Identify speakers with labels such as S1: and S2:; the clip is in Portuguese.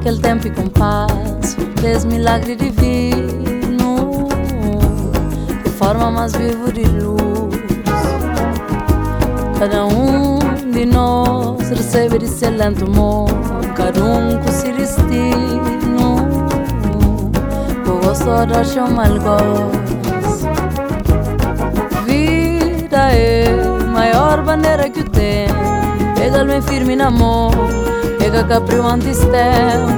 S1: aquele tempo e compasso desse milagre divino, de forma mais viva de luz. Cada de nós recebe de excelente amor, cada com seu destino. Eu gosto de chamar o gosto. Vida é a maior bandeira que eu tenho. Pega-me firme na mão, pega capriu antes tempo.